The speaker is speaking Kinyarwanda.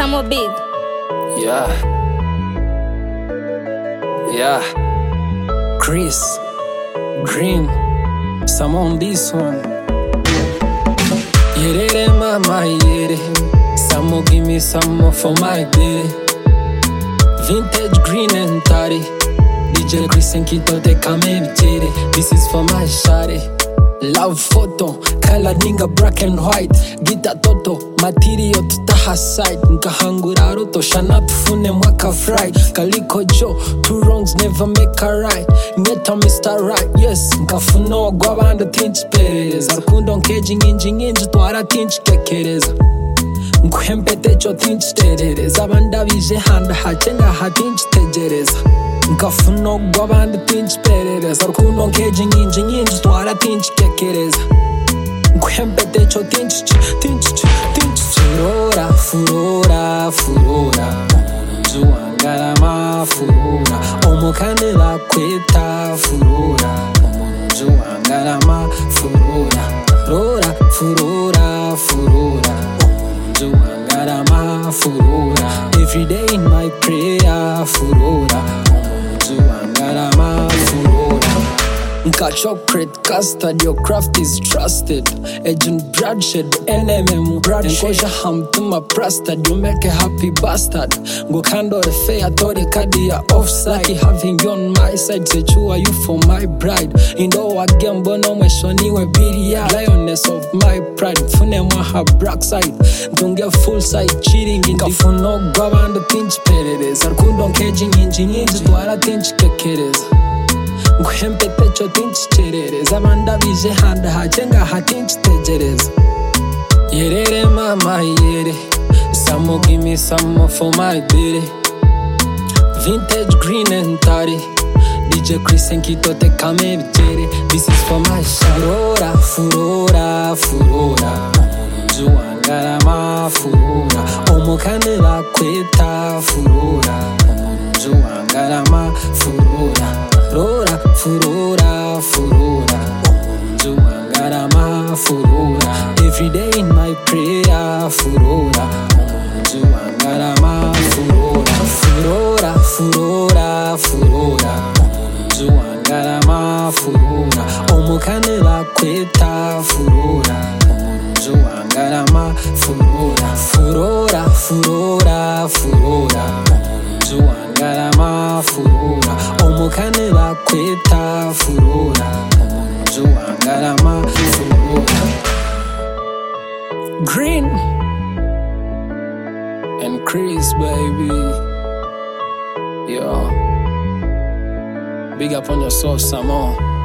Samo Big. Yeah. Chris Green, some on this one. Yerere mama yere, Samo give me some more for my day. Vintage green and tarry, DJ Chris and Kito te kame mchere. This is for my shawty. Love photo, color ninga black and white. Gita toto, material tutaha side. Nkahangura roto, shana tufune mwaka fry. Kaliko Joe, 2 wrongs never make a right. Ngeta Mr. Right, yes. Nkafuno gwabanda tinch pereza. Rukundo nkeji nginji twara tinch kekereza. Nkuhempete cho tinch terereza. Banda bije handa hachenga hatinch tejereza. Nkafuno gwabanda tinch perereza. Rukundo nkeji nginji twara tinch kekereza. Nkuhempete cho tinch. Furora Omunju angarama furora Omukandela kweta furora Omunju angarama furora Furora Omunju angarama furora Every day in my prayer furora Omunju angarama furora Nka chocolate custard, your craft is trusted. Agent Bradshed, NMM Bradshed. Nkosha ham to my prostad, you make a happy bastard. Go kando the fair, tore kadi ya offside. Having you on my side, say chua you for my bride. Indo wa gembo no mweshoni we biria. Lioness of my pride, fune mwa ha black side. Ntunge full side, cheating in the funo gwabanda tinch perereza. Rukundo nkeji nginji twara tinch kekereza. Nkuhempete cho tinch cherereza. Banda bije handa hachenga hatinch tejereza. Yerere mama yere, Samo give me some more for my day. Vintage green and tarry, DJ Chris and Kito te kame mchere. This is for my shawty. Furora Omunju angarama furora Omukandela kweta furora Omunju angarama furora Furora Omunju angarama furora Every day in my prayer furora Omunju angarama furora Omunju angarama furora Omukandela kweta furora Omunju angarama furora Omunju angarama furora Omukandela kweta furora Omunju angarama furora Green and Chris, baby. Yo, big up on your soul, Samo.